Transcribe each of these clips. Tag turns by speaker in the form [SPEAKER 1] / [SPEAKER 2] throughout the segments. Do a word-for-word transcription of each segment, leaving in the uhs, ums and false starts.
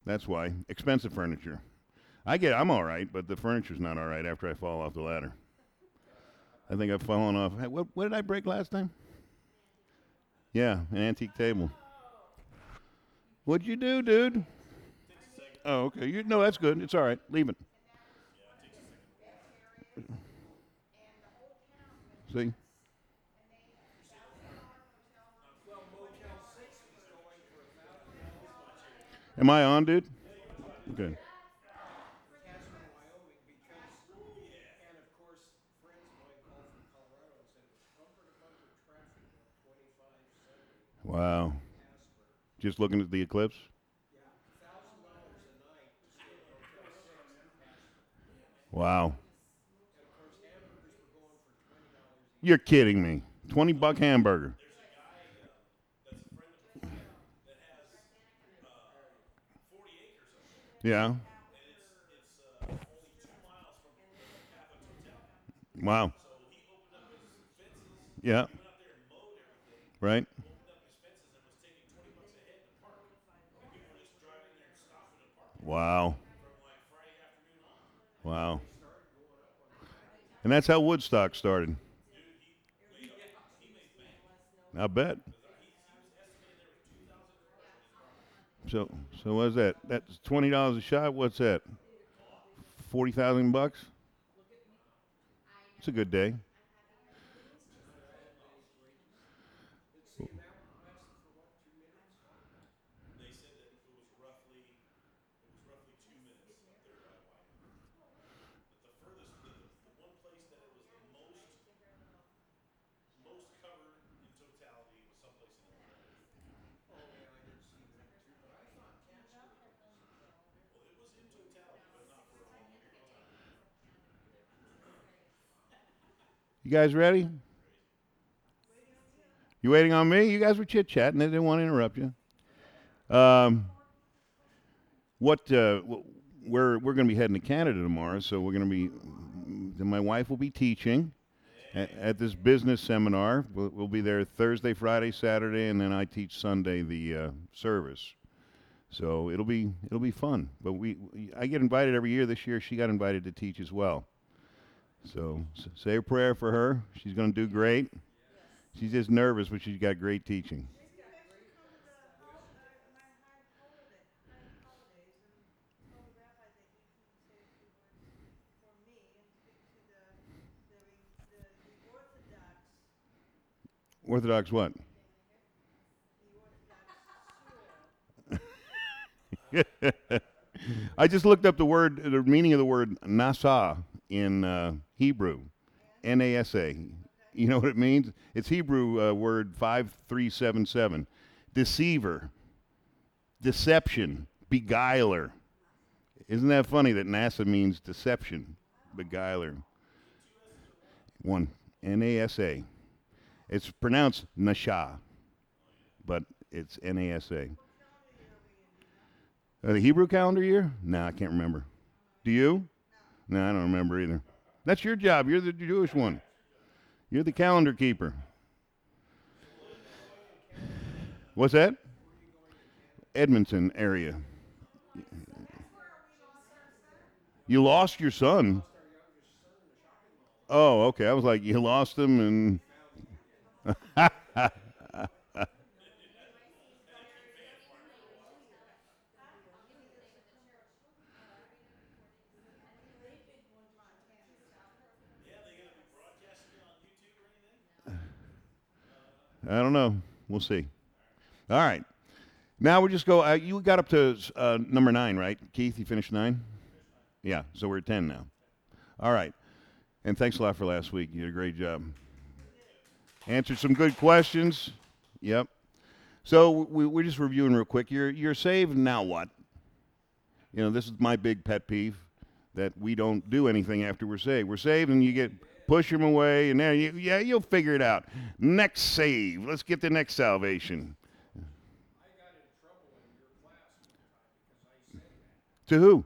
[SPEAKER 1] That's why. Expensive furniture. I get I'm all right, but the furniture's not all right after I fall off the ladder. I think I've fallen off. Hey, what, what did I break last time? Yeah, an antique table. What'd you do, dude? Oh, okay. You no, that's good. It's all right. Leave it. See? Am I on, dude? Okay. Wow. Just looking at the eclipse? Wow. You're kidding me. twenty buck hamburger. Yeah. Wow. Yeah. Right? Wow. Wow. And that's how Woodstock started. I bet. So, so what's that? That's twenty dollars a shot. What's that? Forty thousand bucks. It's a good day. You guys ready? You waiting on me? You guys were chit chatting. They didn't want to interrupt you. Um, what? Uh, we're we're going to be heading to Canada tomorrow, so we're going to be. My wife will be teaching at, at this business seminar. We'll, we'll be there Thursday, Friday, Saturday, and then I teach Sunday the uh, service. So it'll be it'll be fun. But we, we I get invited every year. This year she got invited to teach as well. So s- say a prayer for her. She's going to do great. She's just nervous, but she's got great teaching. Orthodox what? I just looked up the word, the meaning of the word nasa in uh, Hebrew, N A S A. You know what it means? It's Hebrew uh, word five three seven seven, deceiver, deception, beguiler. Isn't that funny that NASA means deception, beguiler? One, N A S A. It's pronounced nasha, but it's N A S A. Uh, the Hebrew calendar year? No, I can't remember. Do you? No, I don't remember either. That's your job. You're the Jewish one. You're the calendar keeper. What's that? Edmonton area. You lost your son. Oh, okay. I was like, you lost him, and I don't know. We'll see. All right. Now we just go. Uh, you got up to uh, number nine, right, Keith? You finished nine. Yeah. So we're at ten now. All right. And thanks a lot for last week. You did a great job. Answered some good questions. Yep. So we, we're just reviewing real quick. You're you're saved. Now what? You know, this is my big pet peeve that we don't do anything after we're saved. We're saved, and you get push them away, and there, you, yeah, you'll figure it out. Next save. Let's get the next salvation. To who?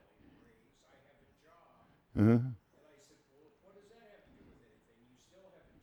[SPEAKER 1] Uh-huh.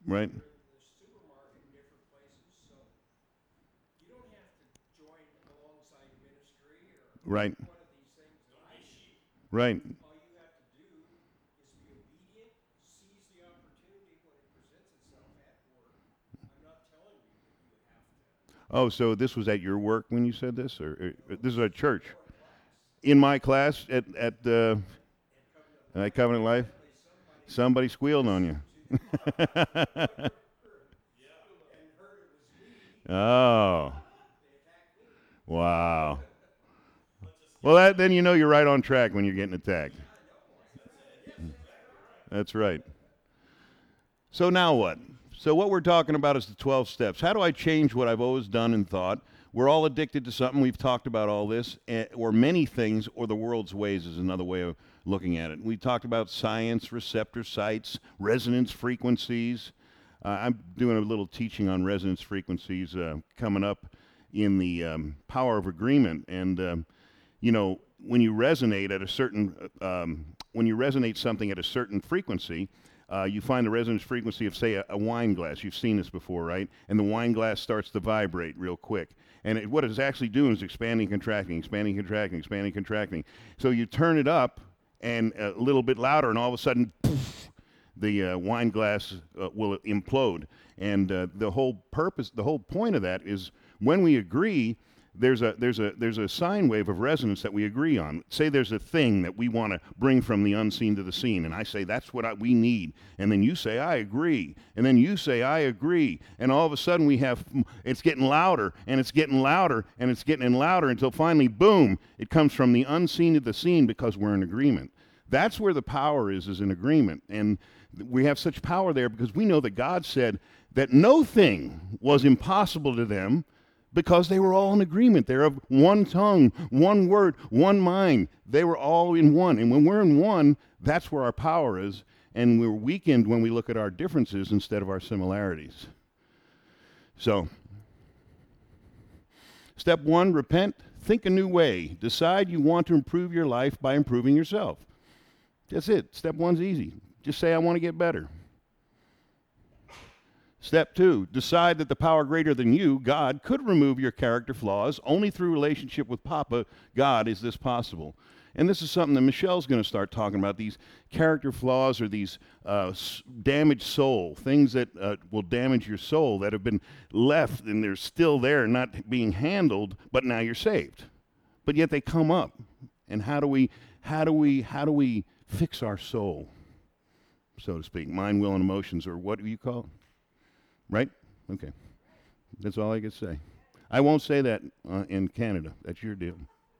[SPEAKER 1] Right.
[SPEAKER 2] They're in the supermarket in different places, so you don't have to join alongside ministry or
[SPEAKER 1] Right.
[SPEAKER 2] one of these things that I see.
[SPEAKER 1] Right.
[SPEAKER 2] All you have to do is be obedient, seize the opportunity when it presents itself at work. I'm not telling you that you have to.
[SPEAKER 1] Oh, so this was at your work when you said this, or, or this is at church?
[SPEAKER 2] Your class
[SPEAKER 1] In my class at at uh,
[SPEAKER 2] at Covenant
[SPEAKER 1] at Covenant Life,
[SPEAKER 2] Life, somebody
[SPEAKER 1] somebody squealed on you.
[SPEAKER 2] to the and heard it was me.
[SPEAKER 1] Oh,
[SPEAKER 2] They attacked me.
[SPEAKER 1] wow. Well, that, then you know you're right on track when you're getting attacked. That's right. So now what? So what we're talking about is the twelve steps. How do I change what I've always done and thought? We're all addicted to something. We've talked about all this, eh, or many things, or the world's ways is another way of looking at it. We talked about science, receptor sites, resonance frequencies. Uh, I'm doing a little teaching on resonance frequencies uh, coming up in the um, Power of Agreement. And, um, you know, when you resonate at a certain, um, when you resonate something at a certain frequency, uh, you find the resonance frequency of, say, a, a wine glass. You've seen this before, right? And the wine glass starts to vibrate real quick. And it, what it's actually doing is expanding, contracting, expanding, contracting, expanding, contracting. So you turn it up and a little bit louder, and all of a sudden, poof, the uh, wine glass uh, will implode. And uh, the whole purpose, the whole point of that is when we agree, there's a there's a there's a sine wave of resonance that we agree on. Say there's a thing that we want to bring from the unseen to the seen, and I say that's what I, we need, and then you say I agree, and then you say I agree, and all of a sudden we have it's getting louder and it's getting louder and it's getting louder until finally, boom, it comes from the unseen to the seen because we're in agreement. That's where the power is, is in agreement, and we have such power there because we know that God said that no thing was impossible to them, because they were all in agreement. They're of one tongue, one word, one mind. They were all in one. And when we're in one, that's where our power is. And we're weakened when we look at our differences instead of our similarities. So, step one, repent. Think a new way. Decide you want to improve your life by improving yourself. That's it. Step one's easy. Just say, I want to get better. Step two, decide that the power greater than you, God, could remove your character flaws. Only through relationship with Papa, God, is this possible. And this is something that Michelle's going to start talking about, these character flaws or these uh, s- damaged soul, things that uh, will damage your soul that have been left and they're still there, not being handled, but now you're saved. But yet they come up. And how do we, how do we, how do we fix our soul, so to speak? Mind, will, and emotions, or what do you call it? Right? Okay. That's all I can say. I won't say that uh, in Canada. That's your deal.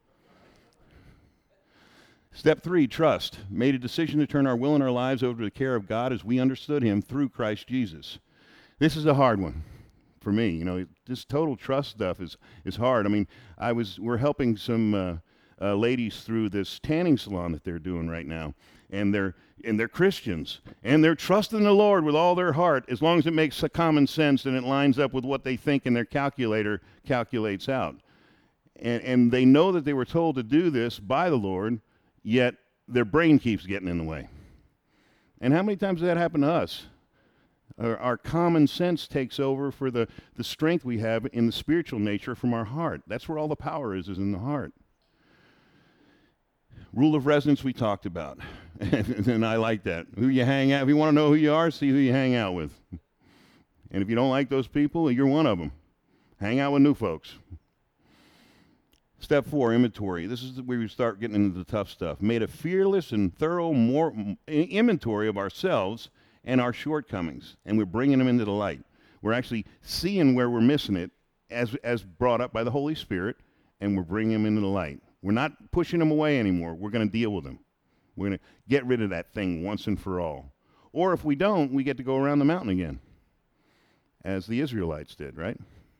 [SPEAKER 1] Step three, trust. Made a decision to turn our will and our lives over to the care of God as we understood him through Christ Jesus. This is a hard one for me. You know, this total trust stuff is, is hard. I mean, I was we're helping some uh, uh, ladies through this tanning salon that they're doing right now. And they're and they're Christians, and they're trusting the Lord with all their heart, as long as it makes a common sense and it lines up with what they think and their calculator calculates out. And and they know that they were told to do this by the Lord, yet their brain keeps getting in the way. And how many times does that happen to us? Our, our common sense takes over for the, the strength we have in the spiritual nature from our heart. That's where all the power is, is in the heart. Rule of resonance we talked about, and I like that. Who you hang out, if you want to know who you are, see who you hang out with. And if you don't like those people, you're one of them. Hang out with new folks. Step four, inventory. This is where we start getting into the tough stuff. Made a fearless and thorough more, inventory of ourselves and our shortcomings, and we're bringing them into the light. We're actually seeing where we're missing it as, as brought up by the Holy Spirit, and we're bringing them into the light. We're not pushing them away anymore. We're going to deal with them. We're going to get rid of that thing once and for all. Or if we don't, we get to go around the mountain again, as the Israelites did, right?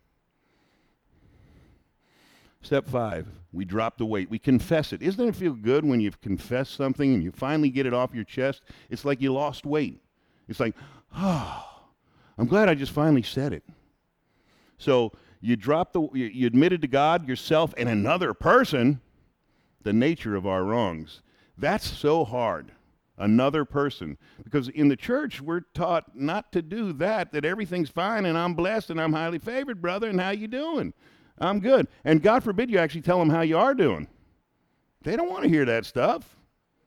[SPEAKER 1] Step five, we drop the weight. We confess it. Doesn't it feel good when you've confessed something and you finally get it off your chest? It's like you lost weight. It's like, oh, I'm glad I just finally said it. So you drop the, you, you admitted to God, yourself, and another person the nature of our wrongs. That's so hard. Another person. Because in the church, we're taught not to do that, that everything's fine and I'm blessed and I'm highly favored, brother, and how you doing? I'm good. And God forbid you actually tell them how you are doing. They don't want to hear that stuff.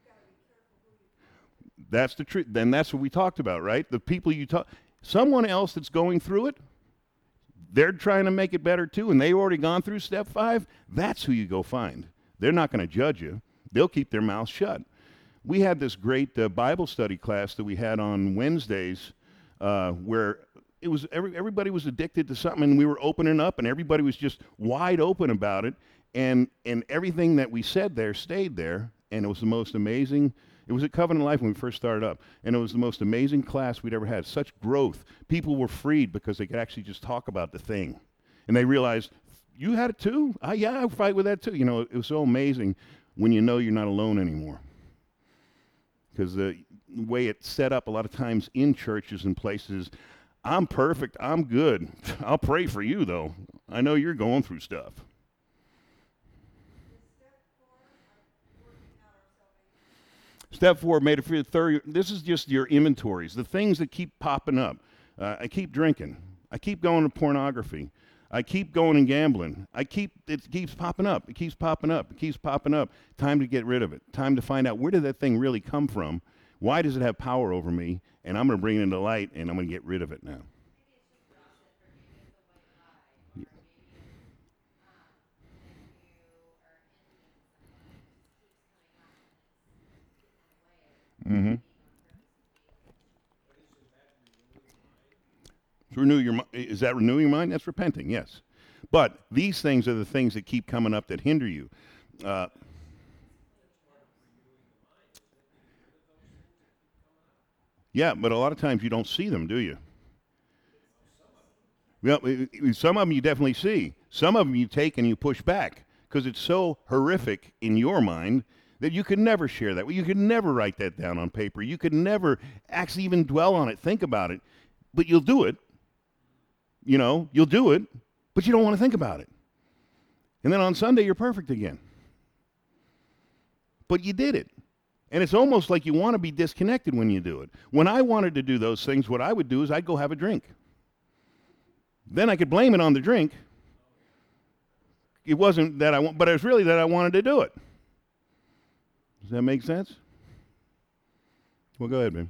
[SPEAKER 1] That's the truth. Then that's what we talked about, right? The people you talk, someone else that's going through it, they're trying to make it better too, and they've already gone through step five. That's who you go find. They're not going to judge you. They'll keep their mouth shut. We had this great uh, Bible study class that we had on Wednesdays uh, where it was every, everybody was addicted to something, and we were opening up, and everybody was just wide open about it, and and everything that we said there stayed there, and it was the most amazing. It was at Covenant Life when we first started up, and it was the most amazing class we'd ever had. Such growth. People were freed because they could actually just talk about the thing, and they realized, you had it too? Ah, yeah, I fight with that too. You know, it was so amazing when you know you're not alone anymore. Because the way it's set up a lot of times in churches and places, I'm perfect, I'm good. I'll pray for you, though. I know you're going through stuff. Step four, made it for the third. This is just your inventories, the things that keep popping up. Uh, I keep drinking. I keep going to pornography. I keep going and gambling. I keep, it keeps popping up. It keeps popping up. It keeps popping up. Time to get rid of it. Time to find out, where did that thing really come from? Why does it have power over me? And I'm going to bring it into light, and I'm going to get rid of it now. Mm-hmm. To renew your, is that renewing your mind? That's repenting, yes. But these things are the things that keep coming up that hinder you. Uh, yeah, but a lot of times you don't see them, do you? Well, some of them you definitely see. Some of them you take and you push back because it's so horrific in your mind that you could never share that. You could never write that down on paper. You could never actually even dwell on it, think about it. But you'll do it. You know, you'll do it, but you don't want to think about it. And then on Sunday, you're perfect again. But you did it. And it's almost like you want to be disconnected when you do it. When I wanted to do those things, what I would do is I'd go have a drink. Then I could blame it on the drink. It wasn't that I want, but it was really that I wanted to do it. Does that make sense? Well, go ahead, babe.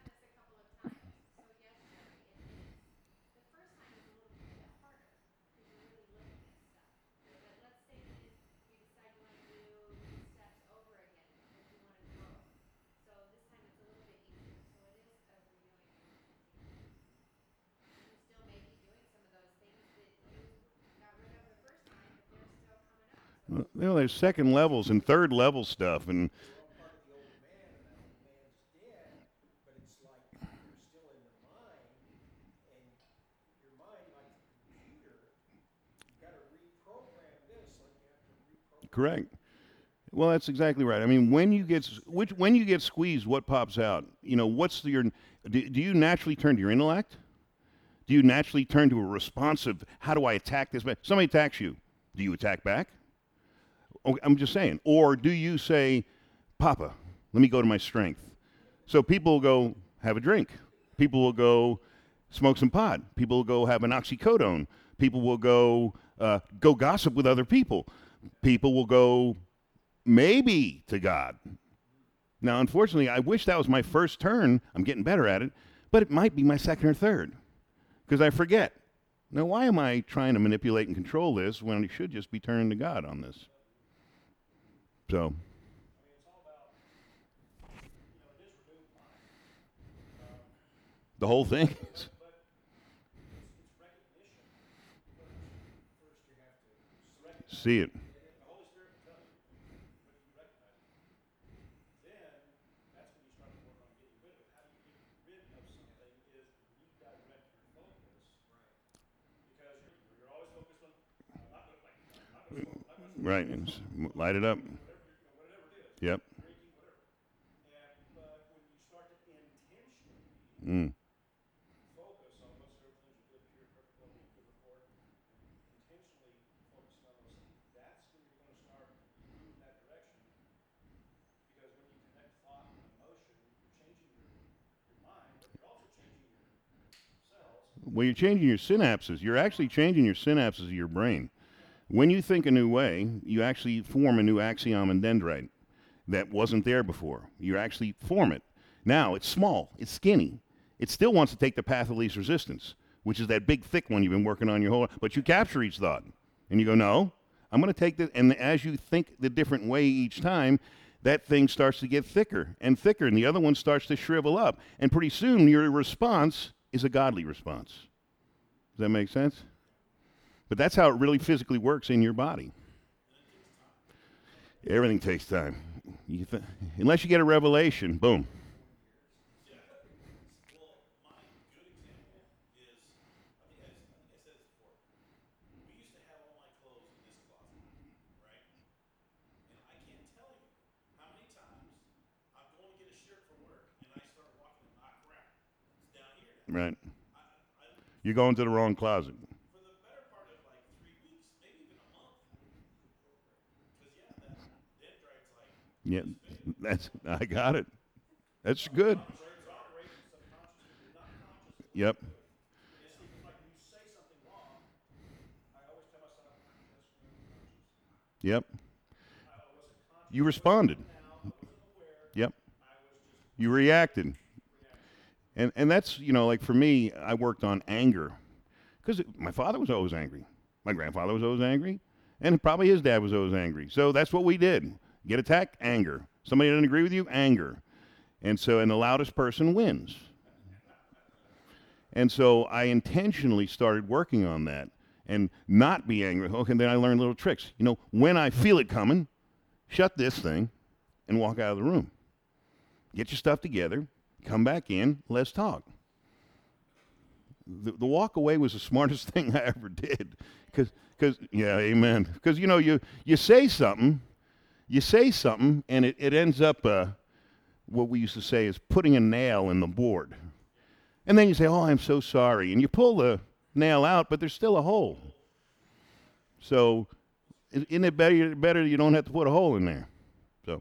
[SPEAKER 1] You know, there's second levels and third level stuff, and correct. Well, that's exactly right. I mean, when you get which when you get squeezed, what pops out? You know, what's the, your? Do, do you naturally turn to your intellect? Do you naturally turn to a responsive? How do I attack this man? Somebody attacks you. Do you attack back? Okay, I'm just saying. Or do you say, Papa, let me go to my strength? So people will go have a drink. People will go smoke some pot. People will go have an oxycodone. People will go uh, go gossip with other people. People will go maybe to God. Now, unfortunately, I wish that was my first turn. I'm getting better at it. But it might be my second or third because I forget. Now, why am I trying to manipulate and control this when I should just be turning to God on this? So, the whole thing is. See it. Right, and s- m- light it up. Yep. Mm. Well, you're changing your synapses. You're actually changing your synapses of your brain. When you think a new way, you actually form a new axion and dendrite that wasn't there before. You actually form it. Now, it's small. It's skinny. It still wants to take the path of least resistance, which is that big, thick one you've been working on your whole life. But you capture each thought. And you go, no, I'm going to take this. And as you think the different way each time, that thing starts to get thicker and thicker, and the other one starts to shrivel up. And pretty soon, your response is a godly response. Does that make sense? But that's how it really physically works in your body. Everything takes time. You th- unless you get a revelation, boom. Right. You're going to the wrong closet.
[SPEAKER 2] For the better part of like three weeks, maybe even a month. Because yeah, that dendrite's like.
[SPEAKER 1] Yeah, that's I got it. That's good. Yep.
[SPEAKER 2] It's even like when you say something wrong, I always tell myself, that's unconscious.
[SPEAKER 1] Yep.
[SPEAKER 2] I wasn't conscious.
[SPEAKER 1] You responded.
[SPEAKER 2] Now, I wasn't aware.
[SPEAKER 1] Yep.
[SPEAKER 2] I was just
[SPEAKER 1] You reacted. And and that's, you know, like for me, I worked on anger. Because my father was always angry. My grandfather was always angry. And probably his dad was always angry. So that's what we did. Get attacked, anger. Somebody didn't agree with you, anger. And so, and the loudest person wins. And so I intentionally started working on that and not be angry. Okay, then I learned little tricks. You know, when I feel it coming, shut this thing and walk out of the room. Get your stuff together. Come back in, let's talk. The, the walk away was the smartest thing I ever did. Because, cause, yeah, amen. Because, you know, you, you say something, you say something, and it, it ends up, uh, what we used to say is putting a nail in the board. And then you say, oh, I'm so sorry. And you pull the nail out, but there's still a hole. So, isn't it better, better you don't have to put a hole in there? So,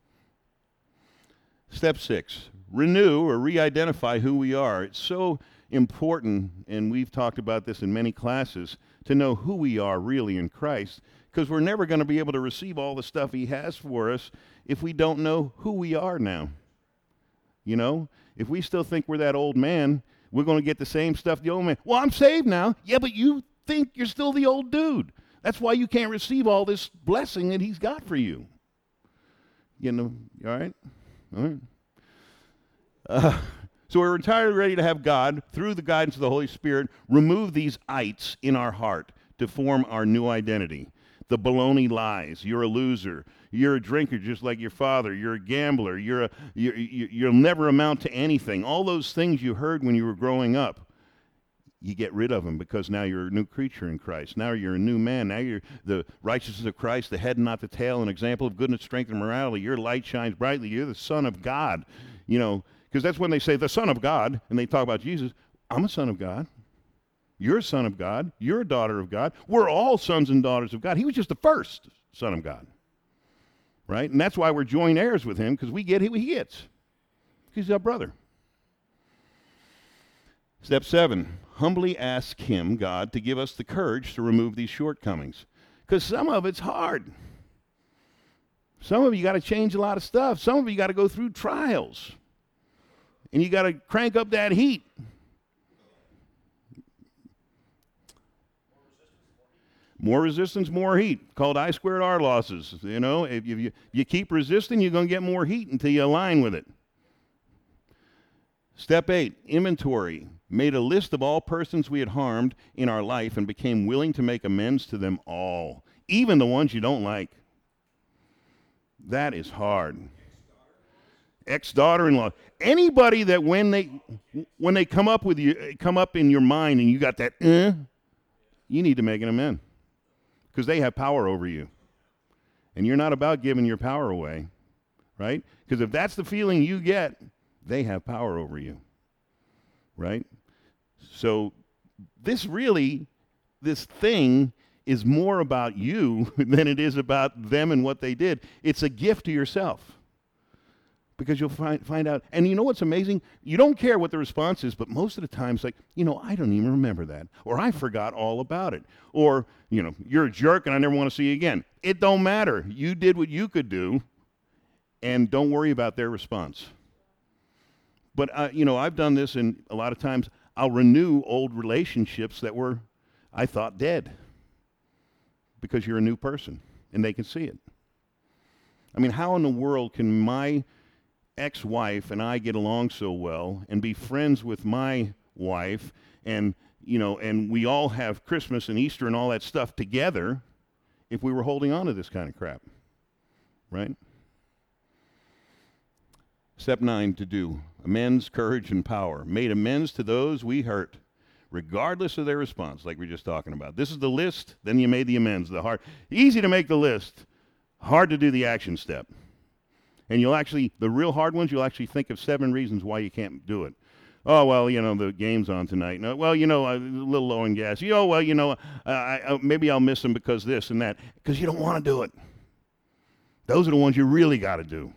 [SPEAKER 1] step six. Renew or re-identify who we are. It's so important, and we've talked about this in many classes, to know who we are really in Christ, because we're never going to be able to receive all the stuff he has for us if we don't know who we are now. You know, if we still think we're that old man, we're going to get the same stuff the old man. Well, I'm saved now. Yeah, but you think you're still the old dude. That's why you can't receive all this blessing that he's got for you. You know, all right? All right. Uh, so we're entirely ready to have God, through the guidance of the Holy Spirit, remove these ites in our heart to form our new identity. The baloney lies. You're a loser. You're a drinker just like your father. You're a gambler. You're a, you're, you'll never amount to anything. All those things you heard when you were growing up, you get rid of them because now you're a new creature in Christ. Now you're a new man. Now you're the righteousness of Christ, the head and not the tail, an example of goodness, strength, and morality. Your light shines brightly. You're the Son of God. You know, because that's when they say the Son of God, and they talk about Jesus. I'm a son of God. You're a son of God. You're a daughter of God. We're all sons and daughters of God. He was just the first son of God. Right? And that's why we're joint heirs with him, because we get what he gets. He's our brother. Step seven, humbly ask him, God, to give us the courage to remove these shortcomings. Because some of it's hard. Some of you got to change a lot of stuff. Some of you got to go through trials. And you got to crank up that heat. More resistance, more heat. Called I squared R losses. You know, if you, if you keep resisting, you're going to get more heat until you align with it. Step eight, inventory. Made a list of all persons we had harmed in our life and became willing to make amends to them all, even the ones you don't like. That is hard. Ex-daughter-in-law. Anybody that when they when they come up with you, come up in your mind and you got that, eh, you need to make an amend. Because they have power over you. And you're not about giving your power away, right? Because if that's the feeling you get, they have power over you, right? So this really, this thing is more about you than it is about them and what they did. It's a gift to yourself. because you'll find find out. And you know what's amazing? You don't care what the response is, but most of the time it's like, you know, I don't even remember that, or I forgot all about it, or, you know, you're a jerk and I never want to see you again. It don't matter. You did what you could do, and don't worry about their response. But, uh, you know, I've done this, and a lot of times I'll renew old relationships that were, I thought, dead, because you're a new person, and they can see it. I mean, how in the world can my ex-wife and I get along so well and be friends with my wife, and, you know, and we all have Christmas and Easter and all that stuff together if we were holding on to this kind of crap, right? Step nine, to do. Amends, courage, and power. Made amends to those we hurt, regardless of their response, like we were just talking about. This is the list, then you made the amends. The hard, easy to make the list, hard to do the action step. And you'll actually, the real hard ones, you'll actually think of seven reasons why you can't do it. Oh, well, you know, the game's on tonight. No, well, you know, I'm a little low on gas. You know, well, you know, uh, I, uh, maybe I'll miss them because this and that. Because you don't want to do it. Those are the ones you really got to do.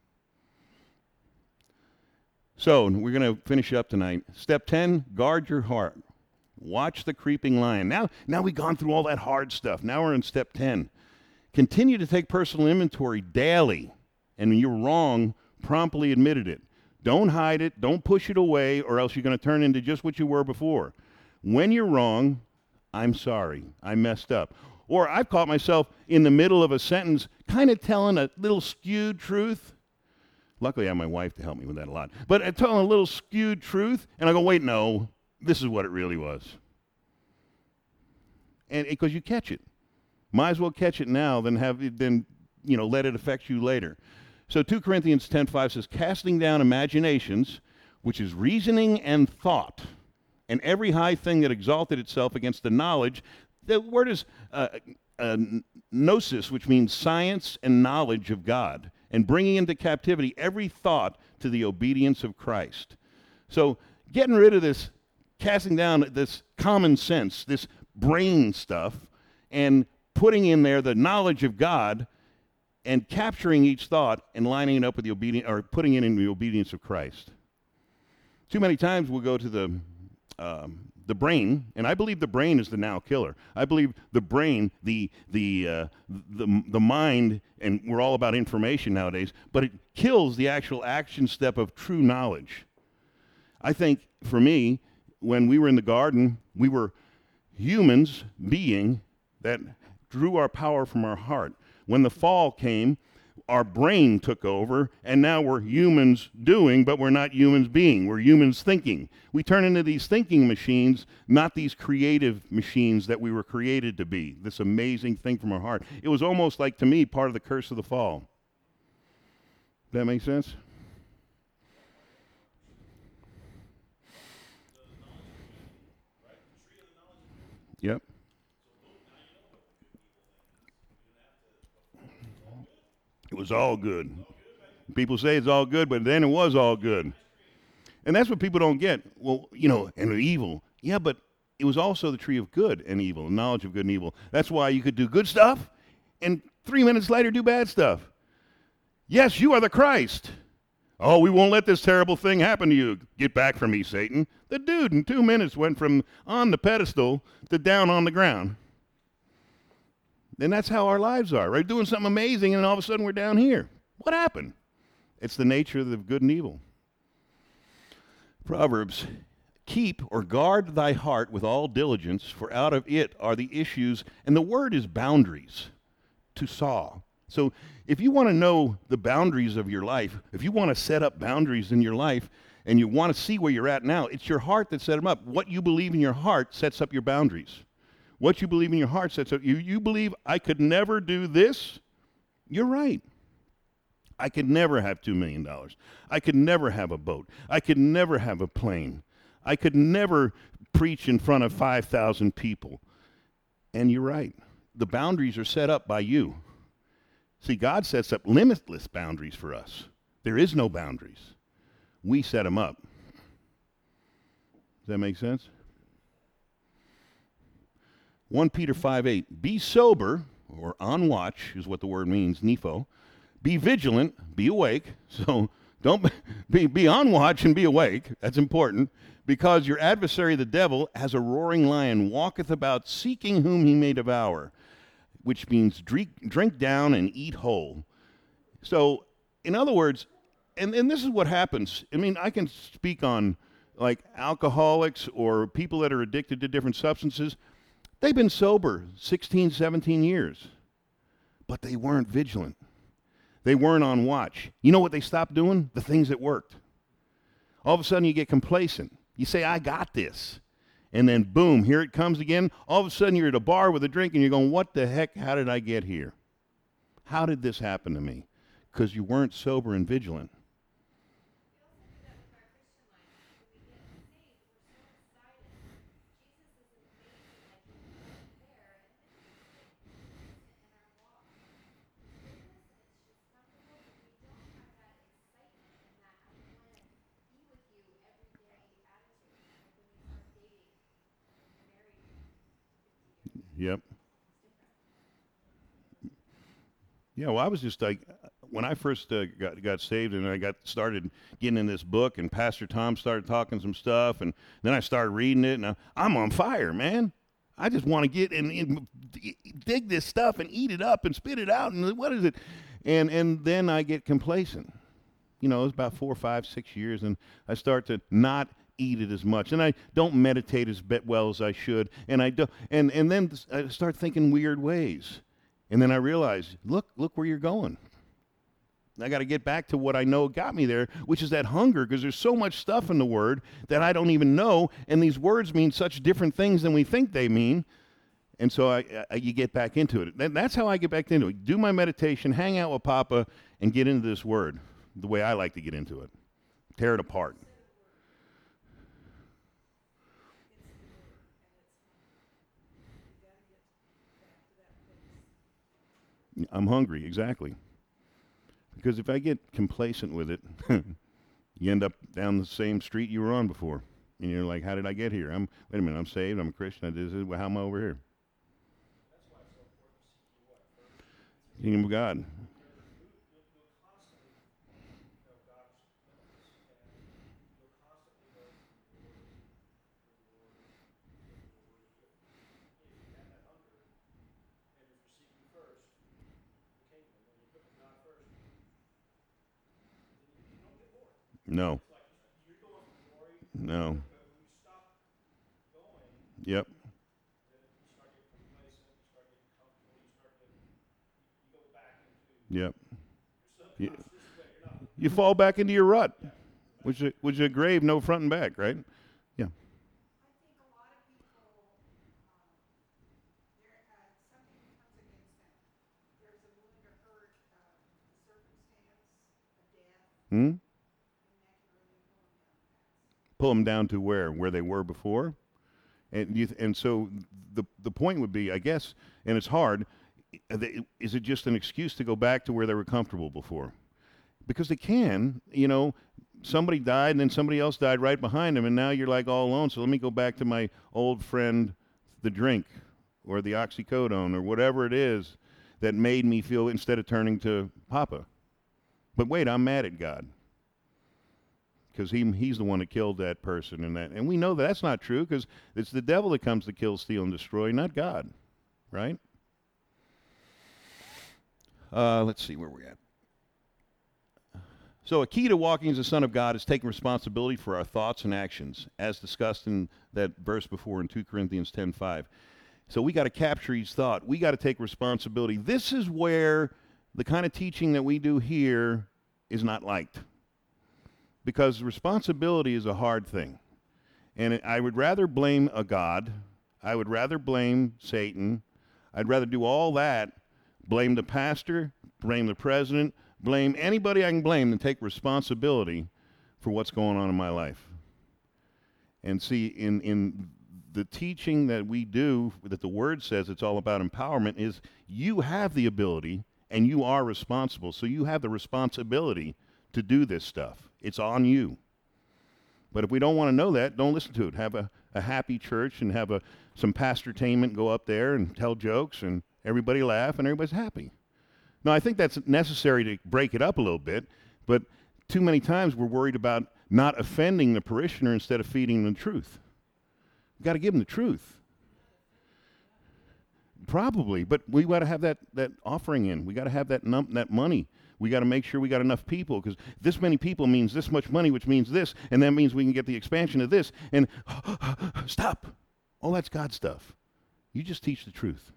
[SPEAKER 1] So we're going to finish up tonight. Step ten, guard your heart. Watch the creeping lion. Now, now we've gone through all that hard stuff. Now we're in step ten. Continue to take personal inventory daily. And when you're wrong, promptly admitted it. Don't hide it. Don't push it away, or else you're going to turn into just what you were before. When you're wrong, I'm sorry. I messed up. Or I've caught myself in the middle of a sentence kind of telling a little skewed truth. Luckily, I have my wife to help me with that a lot. But I'm telling a little skewed truth, and I go, wait, no, this is what it really was. And because you catch it. Might as well catch it now than have it, then, you know, let it affect you later. So two Corinthians ten five says, casting down imaginations, which is reasoning and thought, and every high thing that exalted itself against the knowledge. The word is uh, uh, gnosis, which means science and knowledge of God, and bringing into captivity every thought to the obedience of Christ. So getting rid of this, casting down this common sense, this brain stuff, and putting in there the knowledge of God, and capturing each thought and lining it up with the obedience, or putting it in the obedience of Christ. Too many times we'll go to the um, the brain, and I believe the brain is the now killer. I believe the brain, the the uh, the the mind, and we're all about information nowadays, but it kills the actual action step of true knowledge. I think for me, when we were in the garden, we were humans being that drew our power from our heart. When the fall came, our brain took over, and now we're humans doing, but we're not humans being. We're humans thinking. We turn into these thinking machines, not these creative machines that we were created to be, this amazing thing from our heart. It was almost like, to me, part of the curse of the fall. Does that make sense? Yep. It was all good. People say it's all good, but then it was all good. And that's what people don't get. Well, you know, and evil. Yeah, but it was also the tree of good and evil, the knowledge of good and evil. That's why you could do good stuff and three minutes later do bad stuff. Yes, you are the Christ. Oh, we won't let this terrible thing happen to you. Get back from me, Satan. The dude in two minutes went from on the pedestal to down on the ground. And that's how our lives are, right? Doing something amazing, and all of a sudden we're down here. What happened? It's the nature of the good and evil. Proverbs, keep or guard thy heart with all diligence, for out of it are the issues. And the word is boundaries, to saw. So if you want to know the boundaries of your life, if you want to set up boundaries in your life, and you want to see where you're at now, it's your heart that set them up. What you believe in your heart sets up your boundaries. What you believe in your heart sets up. You, you believe, I could never do this? You're right. I could never have two million dollars. I could never have a boat. I could never have a plane. I could never preach in front of five thousand people. And you're right. The boundaries are set up by you. See, God sets up limitless boundaries for us. There is no boundaries. We set them up. Does that make sense? First Peter five eight, be sober, or on watch is what the word means, nepho. Be vigilant, be awake. So Don't be, be on watch and be awake. That's important. Because your adversary, the devil, as a roaring lion, walketh about seeking whom he may devour, which means drink, drink down and eat whole. So, in other words, and, and this is what happens. I mean, I can speak on like alcoholics or people that are addicted to different substances. They've been sober sixteen, seventeen years, but they weren't vigilant. They weren't on watch. You know what they stopped doing? The things that worked. All of a sudden you get complacent. You say, I got this. And then boom, here it comes again. All of a sudden you're at a bar with a drink and you're going, what the heck? How did I get here? How did this happen to me? Because you weren't sober and vigilant. Yep. Yeah, well, I was just like, when I first uh, got got saved and I got started getting in this book, and Pastor Tom started talking some stuff, and then I started reading it, and I, I'm on fire, man. I just want to get and, and dig this stuff and eat it up and spit it out, and what is it? And and then I get complacent. You know, it's about four, five, six years, and I start to not eat it as much, and I don't meditate as well as I should, and I do, and and then I start thinking weird ways, and then I realize, look, look where you're going. I got to get back to what I know got me there, which is that hunger, because there's so much stuff in the Word that I don't even know, and these words mean such different things than we think they mean, and so I, I you get back into it. That, that's how I get back into it. Do my meditation, hang out with Papa, and get into this Word the way I like to get into it. Tear it apart. I'm hungry, exactly. Because if I get complacent with it, you end up down the same street you were on before. And you're like, how did I get here? I'm wait a minute, I'm saved, I'm a Christian, I did this, well, how am I over here? Kingdom of God. No. No. Yep. Yep. You, you fall back into your rut, which is, which is a grave, no front and back, right? Yeah. Hmm? Pull them down to where? Where they were before? And you th- and so the the point would be, I guess, and it's hard, is it just an excuse to go back to where they were comfortable before? Because they can, you know, somebody died and then somebody else died right behind them, and now you're like all alone, so let me go back to my old friend, the drink, or the oxycodone, or whatever it is that made me feel, instead of turning to Papa. But wait, I'm mad at God. Because he, he's the one that killed that person, and that, and we know that that's not true, because it's the devil that comes to kill, steal, and destroy, not God, right? Uh, let's see where we're at. So a key to walking as a son of God is taking responsibility for our thoughts and actions, as discussed in that verse before in two Corinthians ten five. So we got to capture each thought. We got to take responsibility. This is where the kind of teaching that we do here is not liked. Because responsibility is a hard thing. And it, I would rather blame a God. I would rather blame Satan. I'd rather do all that, blame the pastor, blame the president, blame anybody I can blame, than take responsibility for what's going on in my life. And see, in, in the teaching that we do, that the Word says it's all about empowerment, is you have the ability and you are responsible. So you have the responsibility to do this stuff. It's on you. But if we don't want to know that, don't listen to it. Have a, a happy church and have a some pastortainment, go up there and tell jokes and everybody laugh and everybody's happy. Now, I think that's necessary to break it up a little bit, but too many times we're worried about not offending the parishioner instead of feeding them the truth. We've got to give them the truth. Probably, but we got to have that, that offering in. We got to have that num- that money. We got to make sure we got enough people, because this many people means this much money, which means this, and that means we can get the expansion of this. And stop. All that's God stuff. You just teach the truth.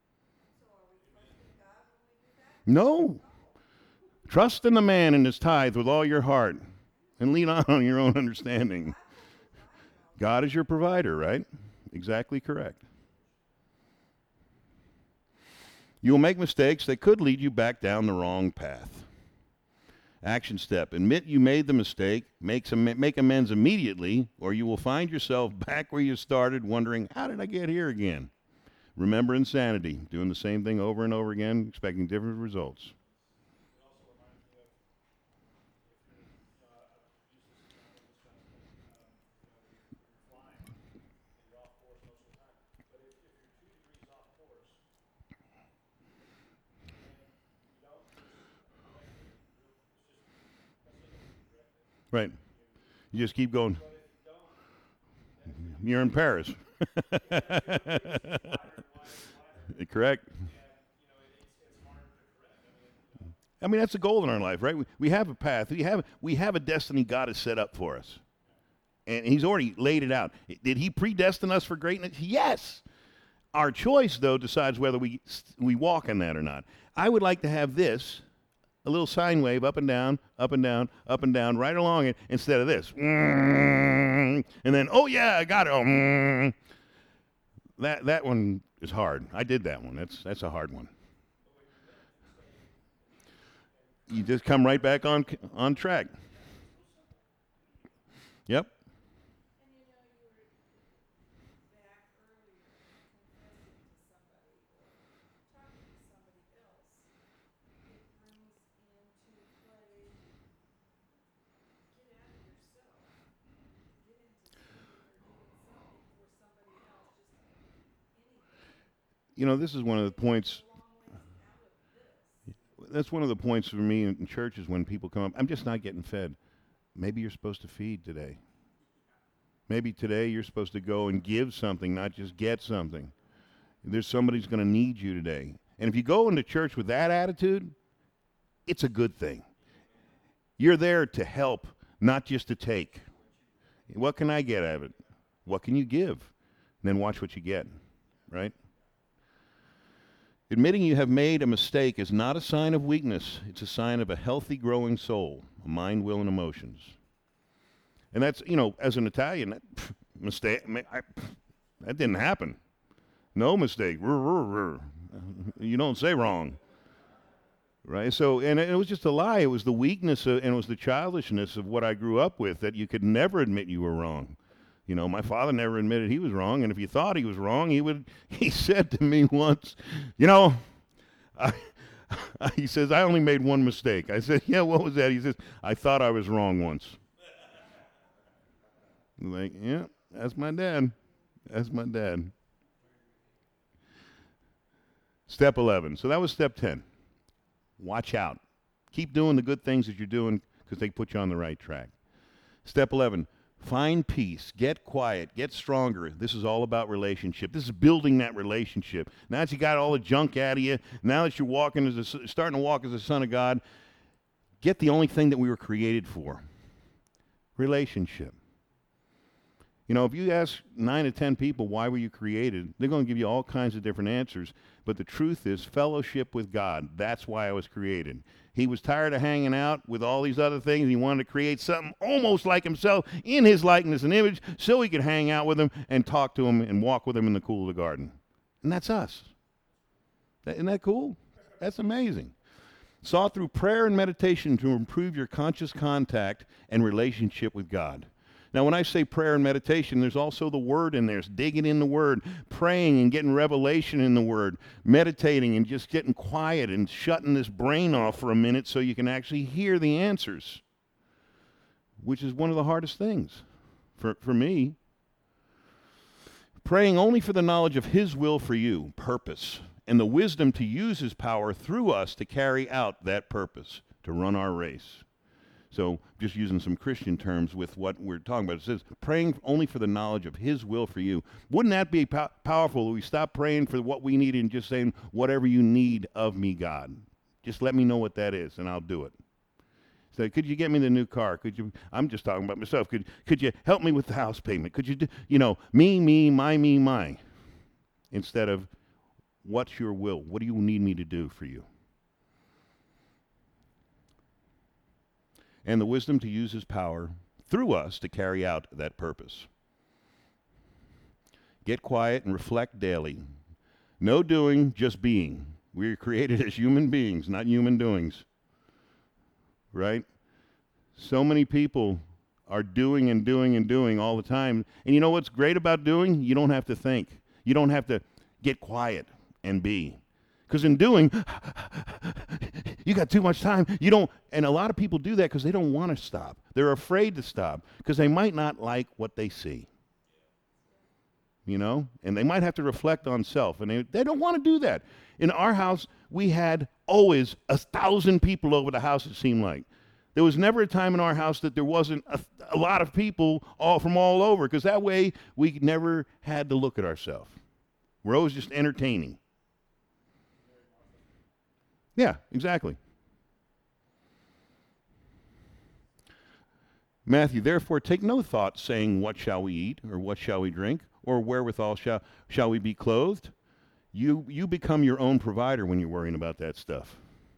[SPEAKER 1] No. Trust in the man and his tithe with all your heart, and lean on on your own understanding. God is your provider, right? Exactly correct. You will make mistakes that could lead you back down the wrong path. Action step. Admit you made the mistake. Make, some, make amends immediately, or you will find yourself back where you started wondering, how did I get here again? Remember insanity. Doing the same thing over and over again, expecting different results. Right. You just keep going. You're in Paris. Correct. I mean, that's the goal in our life, right? We, we have a path. We have, we have a destiny God has set up for us. And he's already laid it out. Did he predestine us for greatness? Yes. Our choice, though, decides whether we, we walk in that or not. I would like to have this, a little sine wave up and down, up and down, up and down, right along it, instead of this. And then, oh yeah, I got it. That that one is hard. I did that one. That's that's a hard one. You just come right back on on track. Yep. You know, this is one of the points. That's one of the points for me in, in churches when people come up. I'm just not getting fed. Maybe you're supposed to feed today. Maybe today you're supposed to go and give something, not just get something. There's somebody's going to need you today. And if you go into church with that attitude, it's a good thing. You're there to help, not just to take. What can I get out of it? What can you give? And then watch what you get, right? Admitting you have made a mistake is not a sign of weakness. It's a sign of a healthy, growing soul, a mind, will, and emotions. And that's, you know, as an Italian, that, pff, mistake, I, pff, that didn't happen. No mistake. You don't say wrong. Right? So, and it was just a lie. It was the weakness of, and it was the childishness of what I grew up with, that you could never admit you were wrong. You know, my father never admitted he was wrong, and if you thought he was wrong, he would. He said to me once, you know, I, he says, I only made one mistake. I said, yeah, what was that? He says, I thought I was wrong once. I'm like, yeah, that's my dad. That's my dad. Step eleven. So that was step ten. Watch out. Keep doing the good things that you're doing, because they put you on the right track. Step eleven. Find peace. Get quiet. Get stronger. This is all about relationship. This is building that relationship. Now that you got all the junk out of you, now that you're walking as a, starting to walk as a son of God, get the only thing that we were created for. Relationship. You know, if you ask nine to ten people, why were you created, they're going to give you all kinds of different answers. But the truth is, fellowship with God. That's why I was created. He was tired of hanging out with all these other things. He wanted to create something almost like himself in his likeness and image so he could hang out with him and talk to him and walk with him in the cool of the garden. And that's us. Isn't that cool? That's amazing. Sought through prayer and meditation to improve your conscious contact and relationship with God. Now, when I say prayer and meditation, there's also the Word in there. It's digging in the Word, praying and getting revelation in the Word, meditating and just getting quiet and shutting this brain off for a minute so you can actually hear the answers, which is one of the hardest things for, for me. Praying only for the knowledge of His will for you, purpose, and the wisdom to use His power through us to carry out that purpose, to run our race. So just using some Christian terms with what we're talking about. It says, praying only for the knowledge of his will for you. Wouldn't that be pow- powerful if we stop praying for what we need and just saying, whatever you need of me, God. Just let me know what that is, and I'll do it. So could you get me the new car? Could you, I'm just talking about myself. Could, could you help me with the house payment? Could you do, you know, me, me, my, me, my. Instead of, what's your will? What do you need me to do for you? And the wisdom to use his power through us to carry out that purpose. Get quiet and reflect daily. No doing, just being. We are created as human beings, not human doings. Right? So many people are doing and doing and doing all the time. And you know what's great about doing? You don't have to think. You don't have to get quiet and be. Because in doing, you got too much time. You don't, and a lot of people do that because they don't want to stop. They're afraid to stop because they might not like what they see. You know? And they might have to reflect on self. And they, they don't want to do that. In our house, we had always a thousand people over the house, it seemed like. There was never a time in our house that there wasn't a, a lot of people all from all over, because that way we never had to look at ourselves. We're always just entertaining. Yeah, exactly. Matthew, therefore take no thought saying, what shall we eat, or what shall we drink, or wherewithal shall, shall we be clothed? You, you become your own provider when you're worrying about that stuff.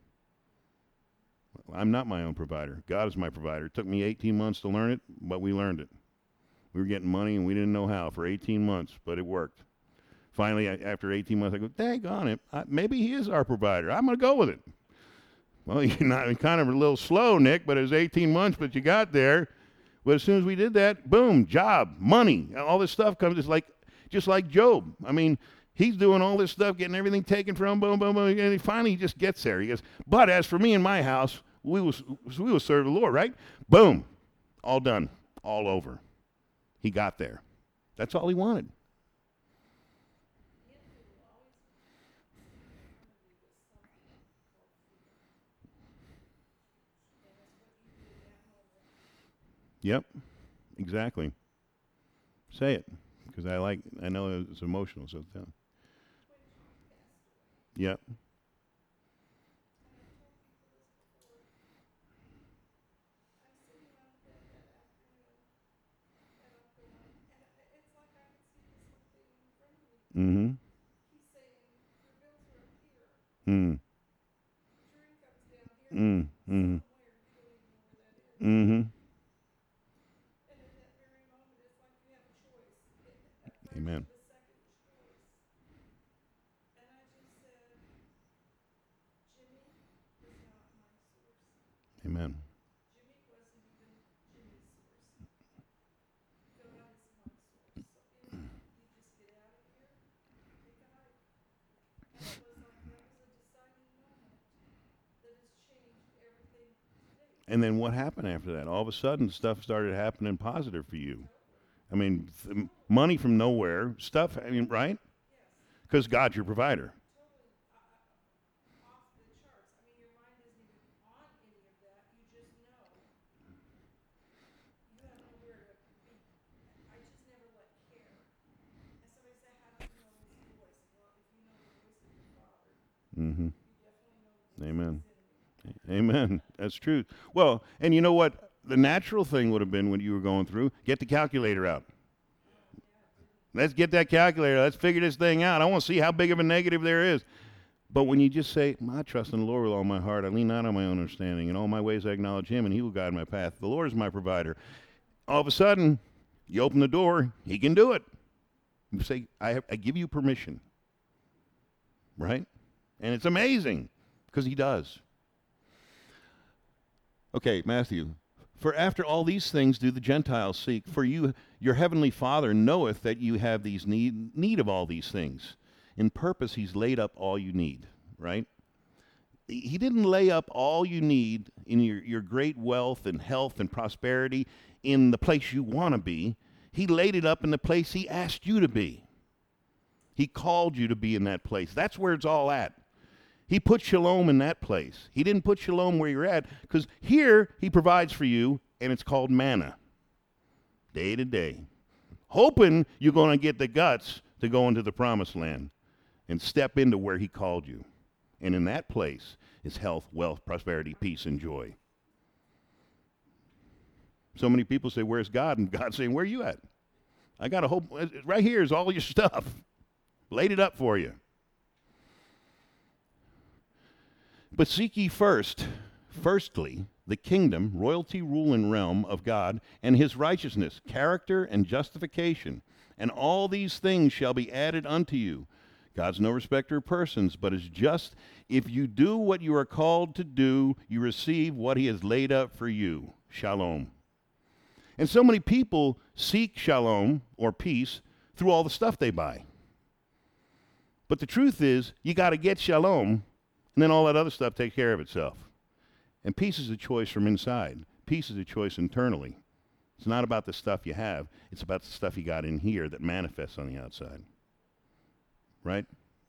[SPEAKER 1] I'm not my own provider. God is my provider. It took me eighteen months to learn it, but we learned it. We were getting money, and we didn't know how for eighteen months, but it worked. Finally, I, after eighteen months, I go, daggone it, I, maybe he is our provider. I'm going to go with it. Well, you're not kind of a little slow, Nick, but it was eighteen months, but you got there. But as soon as we did that, boom, job, money, all this stuff comes just like, just like Job. I mean, he's doing all this stuff, getting everything taken from him, boom, boom, boom, and he finally just gets there. He goes, but as for me and my house, we will, we will serve the Lord, right? Boom, all done, all over. He got there. That's all he wanted. Yep, exactly. Say it, because I like, I know it's emotional, so tell. Yep. Mm-hmm. Mm. Mm. Mm. Mm-hmm. Amen. Amen. And then what happened after that? All of a sudden, stuff started happening positive for you. I mean, th- money from nowhere, stuff, I mean, right? Because God's your provider. Mm-hmm. Amen. Amen. That's true. Well, and you know what? The natural thing would have been when you were going through, get the calculator out. Let's get that calculator. Let's figure this thing out. I want to see how big of a negative there is. But when you just say, I trust in the Lord with all my heart, I lean not on my own understanding. In all my ways I acknowledge him, and he will guide my path. The Lord is my provider. All of a sudden, you open the door, he can do it. You say, I, have, I give you permission. Right? And it's amazing, because he does. Okay, Matthew. For after all these things do the Gentiles seek. For you, your heavenly Father knoweth that you have these need, need of all these things. In purpose, he's laid up all you need, right? He didn't lay up all you need in your, your great wealth and health and prosperity in the place you want to be. He laid it up in the place he asked you to be. He called you to be in that place. That's where it's all at. He put shalom in that place. He didn't put shalom where you're at, because here he provides for you, and it's called manna, day to day, hoping you're going to get the guts to go into the promised land and step into where he called you. And in that place is health, wealth, prosperity, peace, and joy. So many people say, where's God? And God's saying, where are you at? I got a whole, right here is all your stuff. Laid it up for you. But seek ye first, firstly, the kingdom, royalty, rule, and realm of God, and his righteousness, character, and justification. And all these things shall be added unto you. God's no respecter of persons, but is just. If you do what you are called to do, you receive what he has laid up for you. Shalom. And so many people seek shalom, or peace, through all the stuff they buy. But the truth is, you got to get shalom, and then all that other stuff takes care of itself. And peace is a choice from inside. Peace is a choice internally. It's not about the stuff you have. It's about the stuff you got in here that manifests on the outside. Right?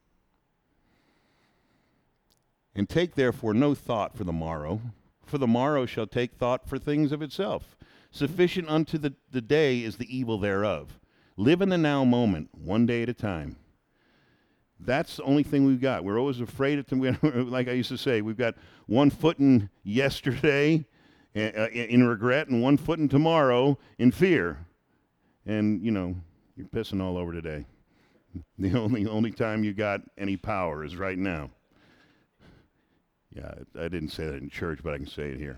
[SPEAKER 1] And take therefore no thought for the morrow, for the morrow shall take thought for things of itself. Sufficient unto the, the day is the evil thereof. Live in the now moment, one day at a time. That's the only thing we've got. We're always afraid of, like I used to say, we've got one foot in yesterday uh, in regret and one foot in tomorrow in fear. And, you know, you're pissing all over today. The only only time you got any power is right now. Yeah, I didn't say that in church, but I can say it here.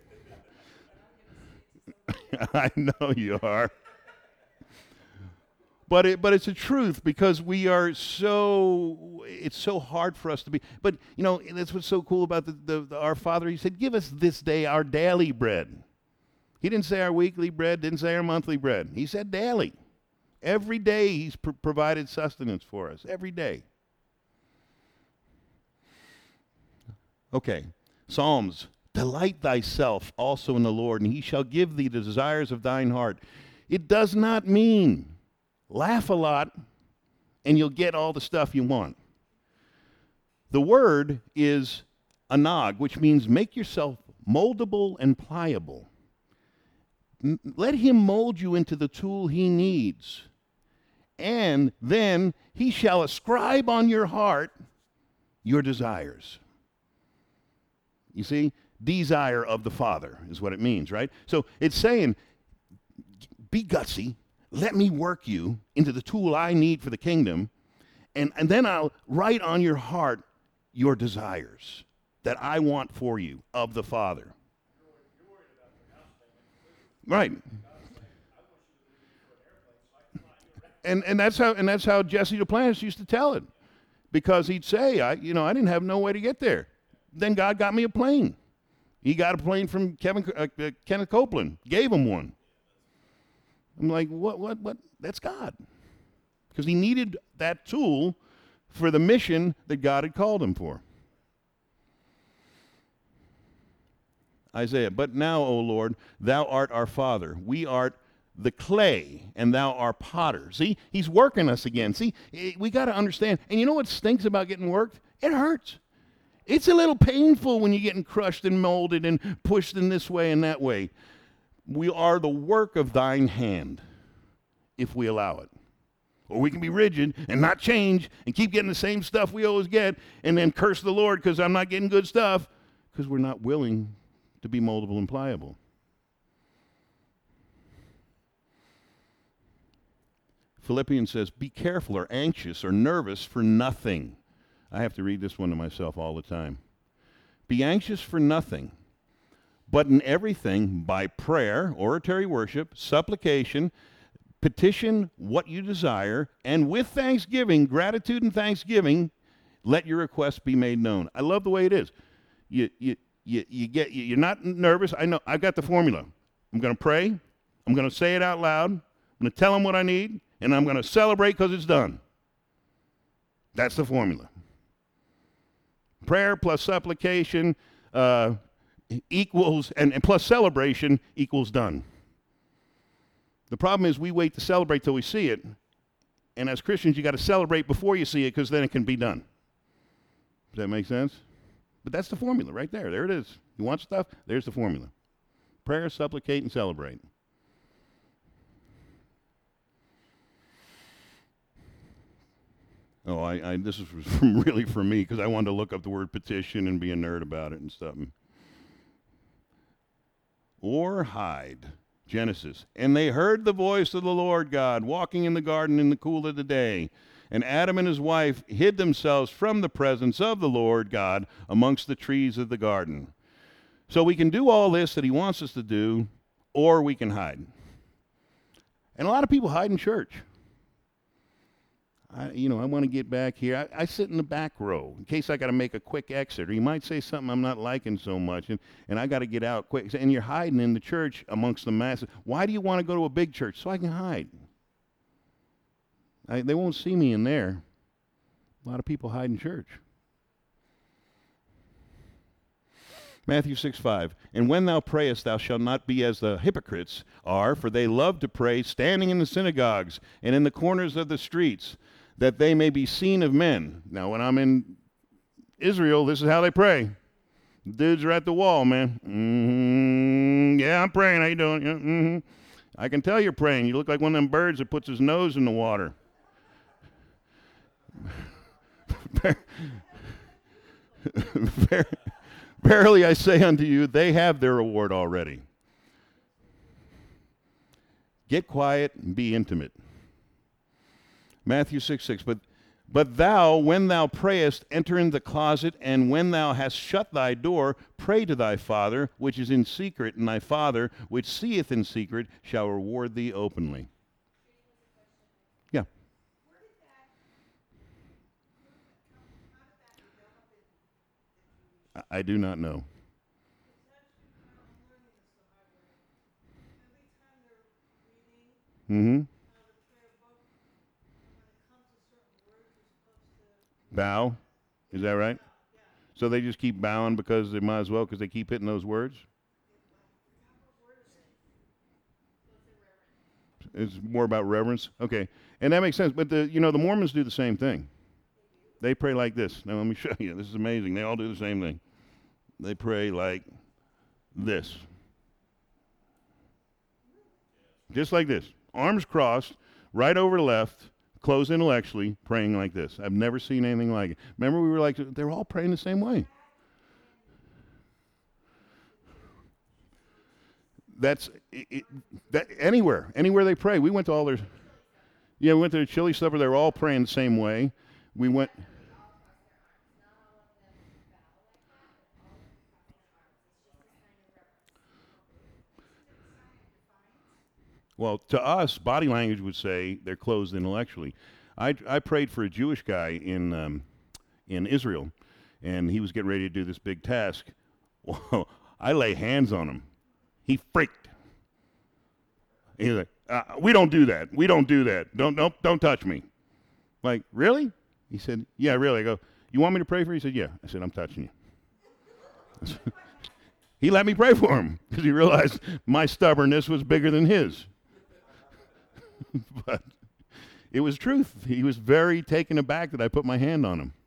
[SPEAKER 1] I know you are. But it, but it's a truth, because we are so, it's so hard for us to be. But, you know, that's what's so cool about the, the, the our Father. He said, give us this day our daily bread. He didn't say our weekly bread, didn't say our monthly bread. He said daily. Every day he's pr- provided sustenance for us, every day. Okay, Psalms. Delight thyself also in the Lord, and he shall give thee the desires of thine heart. It does not mean laugh a lot and you'll get all the stuff you want. The word is anag, which means make yourself moldable and pliable. M- let him mold you into the tool he needs. And then he shall ascribe on your heart your desires. You see? Desire of the Father is what it means, right? So it's saying, be gutsy. Let me work you into the tool I need for the kingdom, and, and then I'll write on your heart your desires that I want for you of the Father. Right. And and that's how and that's how Jesse Duplantis used to tell it, because he'd say, I you know I didn't have no way to get there. Then God got me a plane. He got a plane from Kevin uh, uh, Kenneth Copeland. Gave him one. I'm like, what, what, what? That's God. Because he needed that tool for the mission that God had called him for. Isaiah, but now, O Lord, thou art our Father. We art the clay, and thou art potter. See, he's working us again. See, we got to understand. And you know what stinks about getting worked? It hurts. It's a little painful when you're getting crushed and molded and pushed in this way and that way. We are the work of thine hand, if we allow it. Or we can be rigid and not change and keep getting the same stuff we always get and then curse the Lord because I'm not getting good stuff, because we're not willing to be moldable and pliable. Philippians says, be careful or anxious or nervous for nothing. I have to read this one to myself all the time. Be anxious for nothing, but in everything, by prayer, oratory worship, supplication, petition what you desire, and with thanksgiving, gratitude and thanksgiving, let your requests be made known. I love the way it is. You, you, you, you get, you're not nervous. I know, I've got the formula. I'm going to pray. I'm going to say it out loud. I'm going to tell him what I need, and I'm going to celebrate because it's done. That's the formula. Prayer plus supplication uh, equals, and, and plus celebration equals done. The problem is we wait to celebrate till we see it, and as Christians, you got to celebrate before you see it, because then it can be done. Does that make sense? But that's the formula right there. There it is. You want stuff? There's the formula. Prayer, supplicate, and celebrate. Oh, I, I this is really for me because I wanted to look up the word petition and be a nerd about it and stuff. Or hide. Genesis. And they heard the voice of the Lord God walking in the garden in the cool of the day. And Adam and his wife hid themselves from the presence of the Lord God amongst the trees of the garden. So we can do all this that he wants us to do, or we can hide. And a lot of people hide in church. I, you know, I want to get back here. I, I sit in the back row in case I got to make a quick exit, or you might say something I'm not liking so much, and, and I got to get out quick. And you're hiding in the church amongst the masses. Why do you want to go to a big church? So I can hide. I, they won't see me in there. A lot of people hide in church. Matthew six five. And when thou prayest, thou shalt not be as the hypocrites are, for they love to pray standing in the synagogues and in the corners of the streets, that they may be seen of men. Now, when I'm in Israel, this is how they pray. The dudes are at the wall, man. Mm-hmm. Yeah, I'm praying. How you doing? Yeah, mm-hmm. I can tell you're praying. You look like one of them birds that puts his nose in the water. Verily I say unto you, they have their reward already. Get quiet and be intimate. Matthew six six. But, but thou, when thou prayest, enter in the closet, and when thou hast shut thy door, pray to thy Father, which is in secret, and thy Father, which seeth in secret, shall reward thee openly. Yeah. I, I do not know. Mm-hmm. Bow. Is that right? So they just keep bowing because they might as well because they keep hitting those words? It's more about reverence? Okay. And that makes sense. But, the you know, the Mormons do the same thing. They pray like this. Now, let me show you. This is amazing. They all do the same thing. They pray like this. Just like this. Arms crossed, right over the left, closed intellectually, praying like this. I've never seen anything like it. Remember, we were like, they're all praying the same way. That's it, it, that anywhere, anywhere they pray. We went to all their, yeah, we went to the chili supper. They were all praying the same way. We went. Well, to us, body language would say they're closed intellectually. I, I prayed for a Jewish guy in um, in Israel, and he was getting ready to do this big task. Well, I lay hands on him. He freaked. He was like, uh, "We don't do that. We don't do that. Don't don't don't touch me." Like, really? He said, "Yeah, really." I go, "You want me to pray for you?" He said, "Yeah." I said, "I'm touching you." He let me pray for him because he realized my stubbornness was bigger than his. But it was truth. He was very taken aback that I put my hand on him.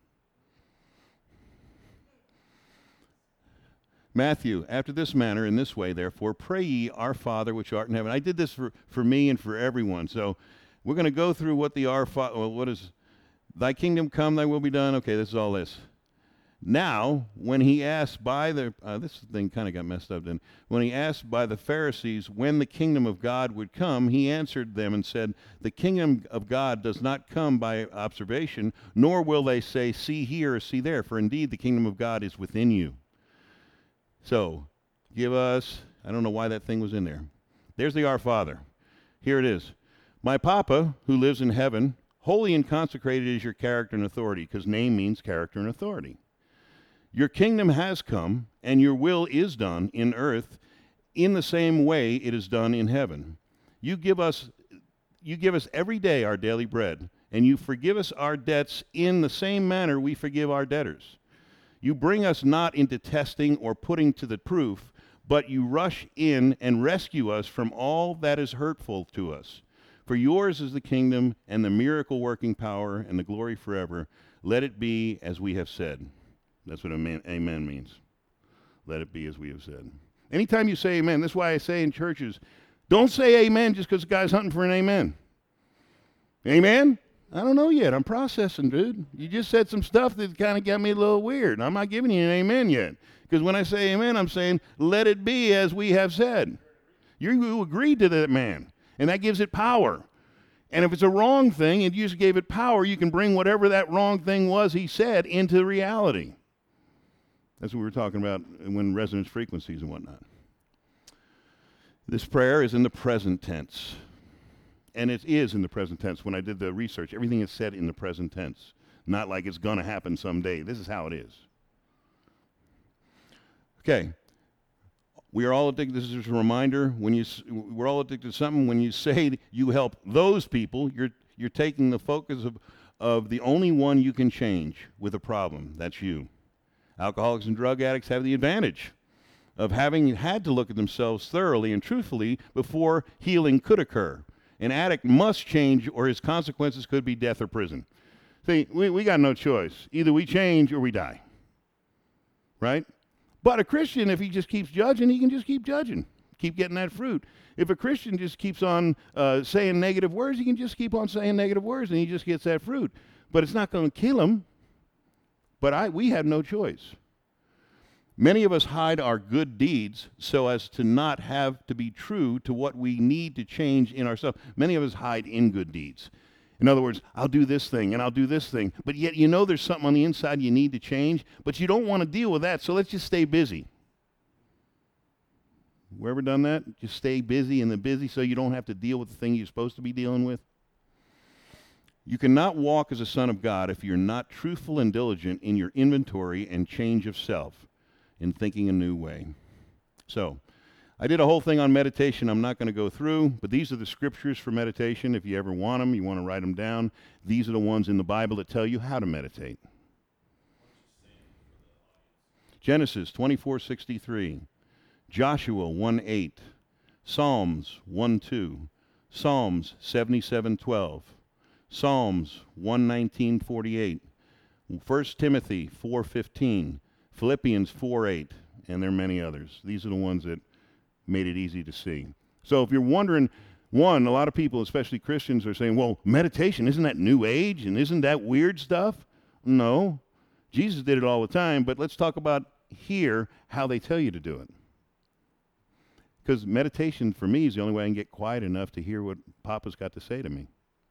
[SPEAKER 1] Matthew, after this manner, in this way, therefore, pray ye, our Father which art in heaven. I did this for, for me and for everyone. So we're going to go through what the our Father, well, what is, thy kingdom come, thy will be done. Okay, this is all this. Now, when he asked by the, uh, this thing kind of got messed up then. When he asked by the Pharisees when the kingdom of God would come, he answered them and said, the kingdom of God does not come by observation, nor will they say, see here or see there, for indeed the kingdom of God is within you. So, give us, I don't know why that thing was in there. There's the Our Father. Here it is. My Papa, who lives in heaven, holy and consecrated is your character and authority, because name means character and authority. Your kingdom has come, and your will is done in earth in the same way it is done in heaven. You give us, you give us every day our daily bread, and you forgive us our debts in the same manner we forgive our debtors. You bring us not into testing or putting to the proof, but you rush in and rescue us from all that is hurtful to us. For yours is the kingdom and the miracle-working power and the glory forever. Let it be as we have said. That's what amen, amen means. Let it be as we have said. Anytime you say amen, that's why I say in churches, don't say amen just because the guy's hunting for an amen. Amen? I don't know yet. I'm processing, dude. You just said some stuff that kind of got me a little weird. I'm not giving you an amen yet. Because when I say amen, I'm saying, let it be as we have said. You agreed to that man, and that gives it power. And if it's a wrong thing and you just gave it power, you can bring whatever that wrong thing was he said into reality. That's what we were talking about when resonance frequencies and whatnot. This prayer is in the present tense. And it is in the present tense. When I did the research, everything is said in the present tense. Not like it's going to happen someday. This is how it is. Okay. We are all addicted. This is just a reminder. When you, we're all addicted to something. When you say you help those people, you're you're taking the focus of, of the only one you can change with a problem. That's you. Alcoholics and drug addicts have the advantage of having had to look at themselves thoroughly and truthfully before healing could occur. An addict must change or his consequences could be death or prison. See, we, we got no choice. Either we change or we die. Right? But a Christian, if he just keeps judging, he can just keep judging. Keep getting that fruit. If a Christian just keeps on uh, saying negative words, he can just keep on saying negative words and he just gets that fruit. But it's not going to kill him. But I, we have no choice. Many of us hide our good deeds so as to not have to be true to what we need to change in ourselves. Many of us hide in good deeds. In other words, I'll do this thing and I'll do this thing, but yet you know there's something on the inside you need to change, but you don't want to deal with that, so let's just stay busy. You ever done that? Just stay busy and then busy so you don't have to deal with the thing you're supposed to be dealing with? You cannot walk as a son of God if you're not truthful and diligent in your inventory and change of self. In thinking a new way. So, I did a whole thing on meditation I'm not going to go through, but these are the scriptures for meditation. If you ever want them, you want to write them down. These are the ones in the Bible that tell you how to meditate. Genesis twenty-four sixty-three, Joshua one eight, Psalms one two, Psalms seventy-seven twelve, Psalms one nineteen forty-eight, First Timothy four fifteen, Philippians four eight, and there are many others. These are the ones that made it easy to see. So if you're wondering, one, a lot of people, especially Christians, are saying, well, meditation, isn't that new age, and isn't that weird stuff? No. Jesus did it all the time, but let's talk about here how they tell you to do it. Because meditation, for me, is the only way I can get quiet enough to hear what Papa's got to say to me.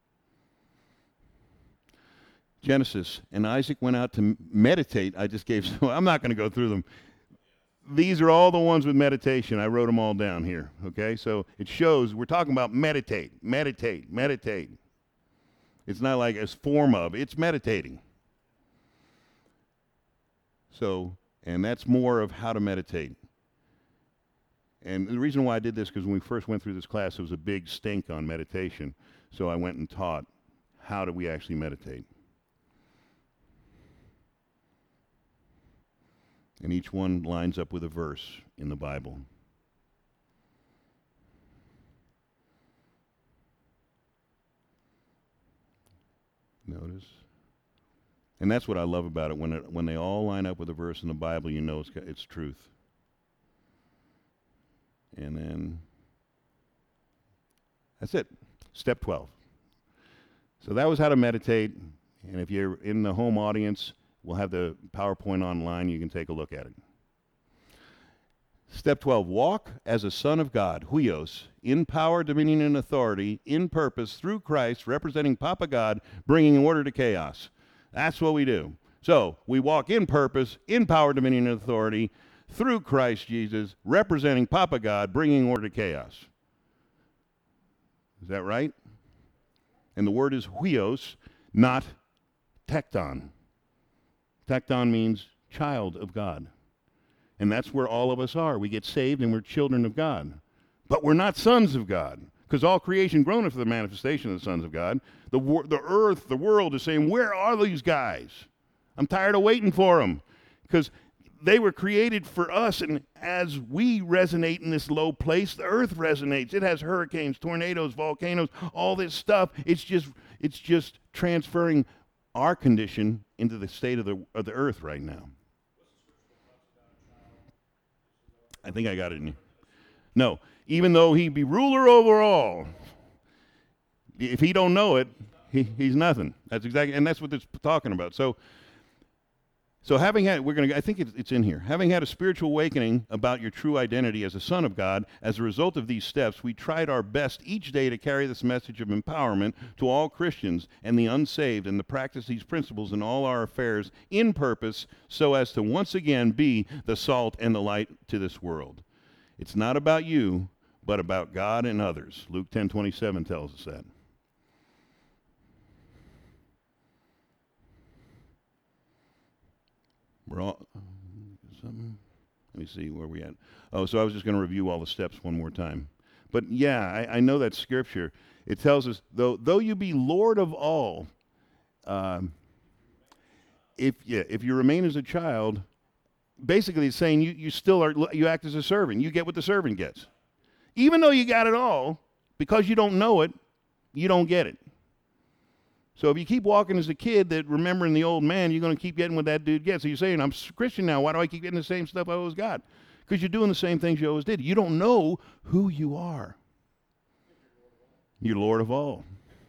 [SPEAKER 1] Genesis, and Isaac went out to meditate. I just gave, so I'm not going to go through them. These are all the ones with meditation. I wrote them all down here, okay? So it shows we're talking about meditate, meditate, meditate. It's not like a form of, it's meditating. So, and that's more of how to meditate. And the reason why I did this, because when we first went through this class, there was a big stink on meditation. So I went and taught how do we actually meditate. And each one lines up with a verse in the Bible. Notice. And that's what I love about it. When it, when they all line up with a verse in the Bible, you know it's, it's truth. And then, that's it. Step twelve. So that was how to meditate. And if you're in the home audience, we'll have the PowerPoint online. You can take a look at it. Step twelve, walk as a son of God, huios, in power, dominion, and authority, in purpose, through Christ, representing Papa God, bringing order to chaos. That's what we do. So we walk in purpose, in power, dominion, and authority, through Christ Jesus, representing Papa God, bringing order to chaos. Is that right? And the word is huios, not tekton. Tekton means child of God. And that's where all of us are. We get saved and we're children of God. But we're not sons of God. Because all creation groaneth for the manifestation of the sons of God. The, wor- the earth, the world is saying, where are these guys? I'm tired of waiting for them. Because they were created for us, and as we resonate in this low place, the earth resonates. It has hurricanes, tornadoes, volcanoes, all this stuff. It's just it's just transferring our condition into the state of the of the earth right now. I think I got it in here. No, even though he be ruler over all, if he don't know it, he, he's nothing. That's exactly, and that's what it's talking about. So, so having had, we're gonna, I think it's, it's in here. Having had a spiritual awakening about your true identity as a son of God, as a result of these steps, we tried our best each day to carry this message of empowerment to all Christians and the unsaved, and to practice these principles in all our affairs in purpose, so as to once again be the salt and the light to this world. It's not about you, but about God and others. Luke ten twenty-seven tells us that. We're all, something. Let me see where we at. Oh, so I was just going to review all the steps one more time. But yeah, I, I know that scripture. It tells us, though though you be Lord of all, um, if yeah, if you remain as a child, basically it's saying you, you still are, you act as a servant. You get what the servant gets. Even though you got it all, because you don't know it, you don't get it. So if you keep walking as a kid that remembering the old man, you're going to keep getting what that dude gets. So you're saying, I'm Christian now. Why do I keep getting the same stuff I always got? Because you're doing the same things you always did. You don't know who you are. You're Lord of all.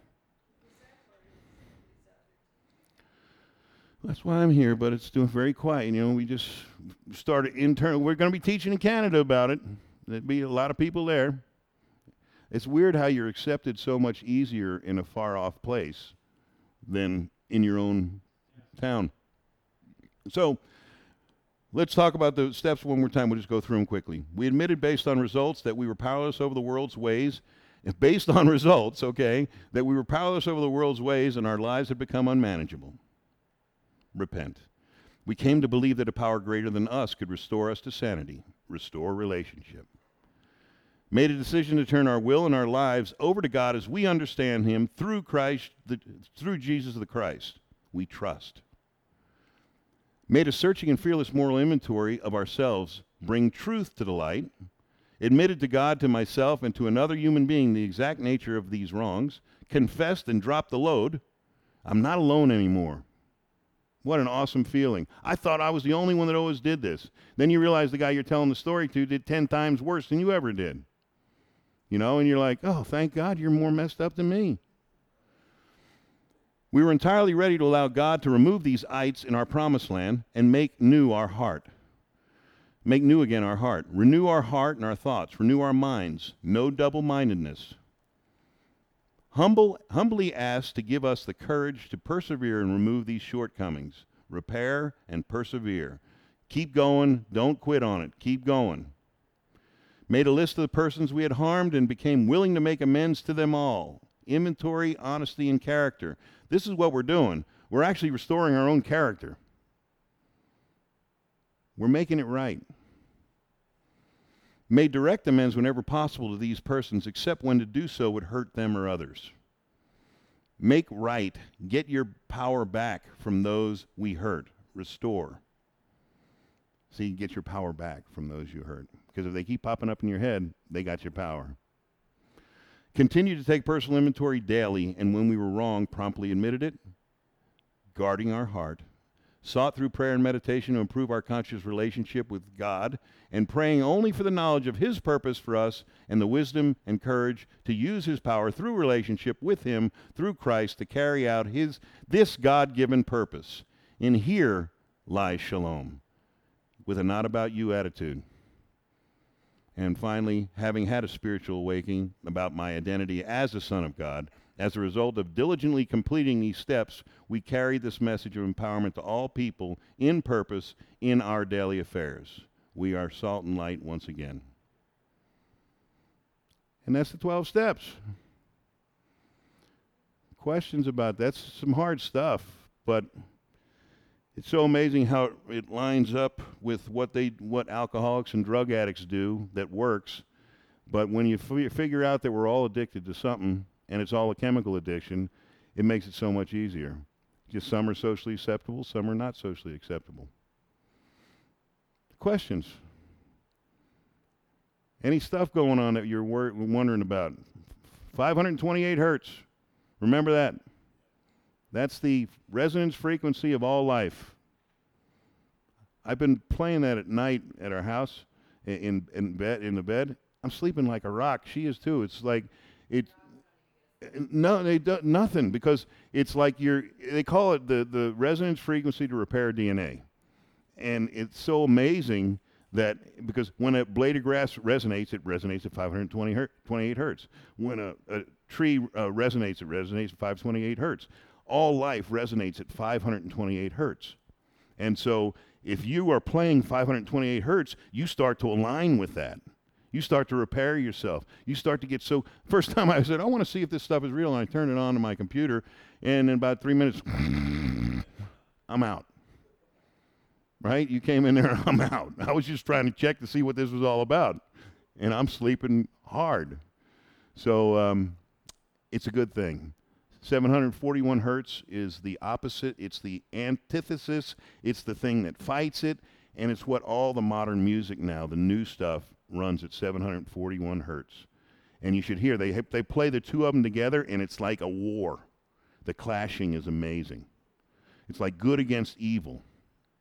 [SPEAKER 1] That's why I'm here, but it's doing very quiet. You know, we just started internal. We're going to be teaching in Canada about it. There'd be a lot of people there. It's weird how you're accepted so much easier in a far-off place than in your own town. So let's talk about the steps one more time. We'll just go through them quickly. We admitted based on results that we were powerless over the world's ways. If based on results, okay, that we were powerless over the world's ways and our lives had become unmanageable. Repent. We came to believe that a power greater than us could restore us to sanity, restore relationship. Made a decision to turn our will and our lives over to God as we understand him through Christ, the, through Jesus the Christ. We trust. Made a searching and fearless moral inventory of ourselves, bring truth to the light, admitted to God, to myself, and to another human being the exact nature of these wrongs, confessed and dropped the load. I'm not alone anymore. What an awesome feeling. I thought I was the only one that always did this. Then you realize the guy you're telling the story to did ten times worse than you ever did. You know, and you're like, oh, thank God you're more messed up than me. We were entirely ready to allow God to remove these ites in our promised land and make new our heart. Make new again our heart. Renew our heart and our thoughts. Renew our minds. No double-mindedness. Humble, humbly ask to give us the courage to persevere and remove these shortcomings. Repair and persevere. Keep going. Don't quit on it. Keep going. Made a list of the persons we had harmed and became willing to make amends to them all. Inventory, honesty, and character. This is what we're doing. We're actually restoring our own character. We're making it right. Made direct amends whenever possible to these persons, except when to do so would hurt them or others. Make right. Get your power back from those we hurt. Restore. See, get your power back from those you hurt. Because if they keep popping up in your head, they got your power. Continue to take personal inventory daily, and when we were wrong, promptly admitted it, guarding our heart. Sought through prayer and meditation to improve our conscious relationship with God, and praying only for the knowledge of his purpose for us and the wisdom and courage to use his power through relationship with him, through Christ, to carry out his this God-given purpose. In here lies shalom, with a not about you attitude. And finally, having had a spiritual awakening about my identity as a son of God, as a result of diligently completing these steps, we carry this message of empowerment to all people in purpose in our daily affairs. We are salt and light once again. And that's the twelve steps. Questions about that? That's some hard stuff, but it's so amazing how it lines up with what they, what alcoholics and drug addicts do that works. But when you f- figure out that we're all addicted to something, and it's all a chemical addiction, it makes it so much easier. Just some are socially acceptable, some are not socially acceptable. Questions? Any stuff going on that you're wor- wondering about? five hundred twenty-eight hertz. Remember that. That's the resonance frequency of all life. I've been playing that at night at our house, i- in in bed in the bed, I'm sleeping like a rock. She is too. It's like it. No, they do nothing because it's like you're. They call it the the resonance frequency to repair D N A, and it's so amazing that because when a blade of grass resonates, it resonates at five hundred twenty hertz, twenty-eight hertz. When a, a tree uh, resonates, it resonates at five hundred twenty-eight hertz. All life resonates at five hundred twenty-eight hertz. And so if you are playing five hundred twenty-eight hertz, you start to align with that. You start to repair yourself. You start to get so. First time I said, I want to see if this stuff is real, and I turned it on to my computer, and in about three minutes, I'm out. Right? You came in there, I'm out. I was just trying to check to see what this was all about, and I'm sleeping hard. So um, it's a good thing. seven hundred forty-one hertz is the opposite. It's the antithesis. It's the thing that fights it, and it's what all the modern music now, the new stuff, runs at seven hundred forty-one hertz. And you should hear, they they play the two of them together, and it's like a war. The clashing is amazing. It's like good against evil.